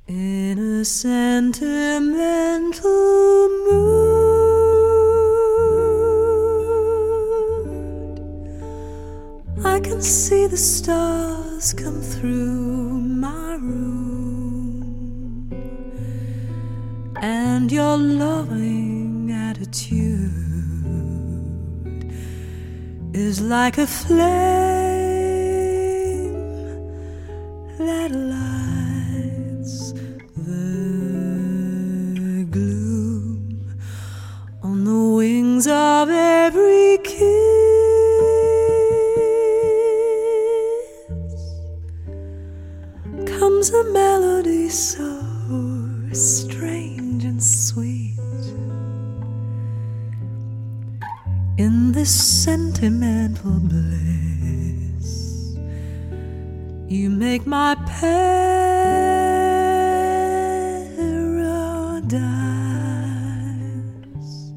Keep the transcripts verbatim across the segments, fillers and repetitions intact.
In a sentimental mood, I can see the stars come through my room, and your loving attitude is like a flame that lights the gloom on the wings of every kiss. Comes a melody so strange and sweet. In this sentimental bliss, you make my paradise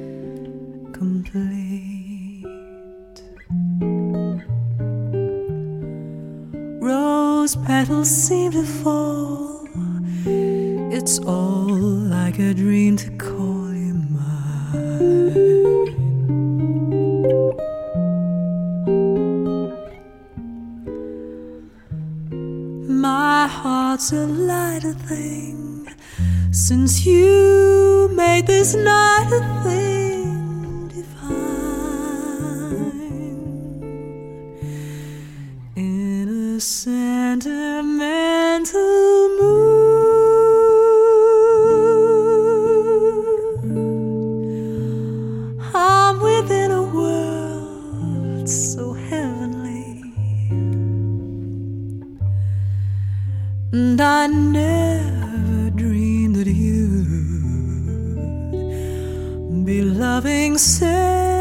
complete. Rose petals seem to fall. It's all like a dream to call you mine. My heart's a lighter thing since you made this night a thing divine. In a sentimental mood, I'm within a world so heavenly, and I never dreamed that you'd be loving, say